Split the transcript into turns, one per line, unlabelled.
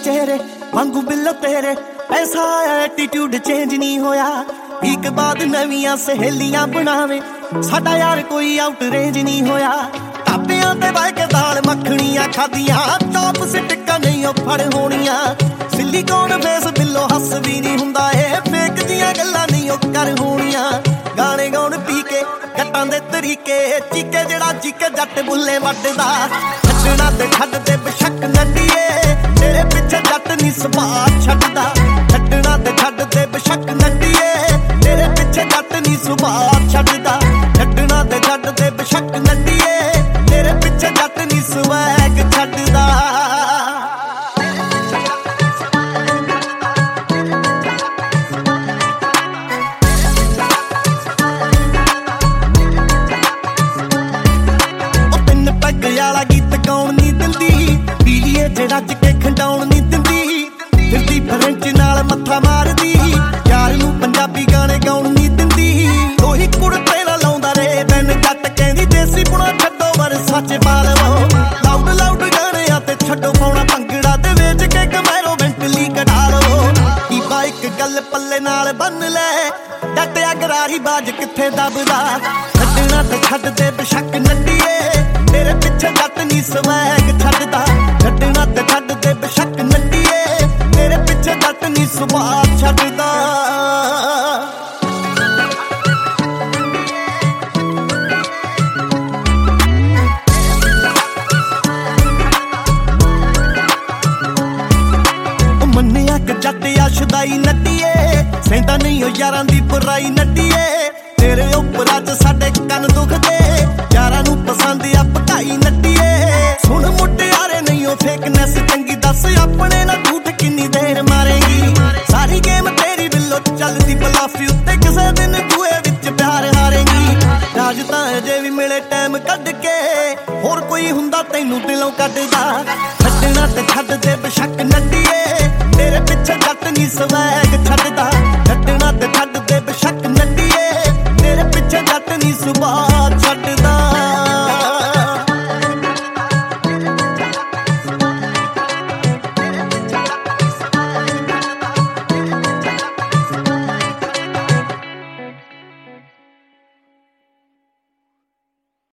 चेहरे वांगू बिल्लो तेरे ऐसा एटीट्यूड चेंज नहीं होया। एक बाद नवियां सहेलियां बनावे साडा यार कोई आउट रेंज नहीं होया। ढाबियां ते बह के दाल मखणियां खादियां चॉप सिटका नहीं फड़ होणियां। सिलिकॉन फेस बिल्लो हस भी नहीं हुंदा ए फेक दियां गल्लां नहीं कर होणियां। गाने गाउण पी के जट्टां दे तरीके चीके जेड़ा चीके जट बुल्ले वड्डदा। छड्डना ते छड्ड दे बेशक नंडीए तेरे पिछे जट नहीं सुभाऽ छड्डदा। छड्डना ते छड्ड दे बेशक नंडीए तेरे पिछे जट नहीं सुभाऽ छड्डदा। छड्डना ते छड्ड दे बेशक नंडीए तेरे पिछे जट नहीं स्वैग छड्डदा। रज के खंडाउण नहीं दिंदी फिरदी फ्रेंच नाल मत्था मारदी। यार नूं पंजाबी गाने गाउण नहीं दिंदी ओही कुड़ते ना लाउंदा रे बैन जट कहंदी देसी पुणा छड्डो वर सच पा लवो। लाउड लाउड गाने ते छड्डो पाउणा भंगड़ा ते वेच के कमैरो मेंटली कढा लवो। की बाइक गल पल्ले नाल बन ले डटिया गरारी बाज किथे दबदा। छड्डना ते छड्ड दे बेशक नंडीए तेरे पिछे जट नहीं स्वैग छड्डदा। छड्डना ते छड्ड दे बेशक नंडीए तेरे पिछे जट नहीं सुभाऽ छड्डदा। मन्निया कि जट आशदाई नड्डीए सेंदा नहीं ओ यारां दी बुराई नड्डीए। तेरे उपर अज साडे कन दुखदे यारां नूं पसंद आ भकाई नड्डीए। सुन मुटियारे नहीं ओ फेकनेस चंगी दस अपने ना झूठ किन्नी देर मारेगी। सारी गेम तेरी बिल्लो चलदी बलाफी उत्ते किसे दिन जुए विच प्यार हारेगी। राज तां अजे भी मिले टाइम कढ के होर कोई हुंदा तैनूं दिलों कढदा। छड्डना ते छड्ड दे बेशक नंडीए तेरे पिछे जट नहीं स्वैग छड्डदा।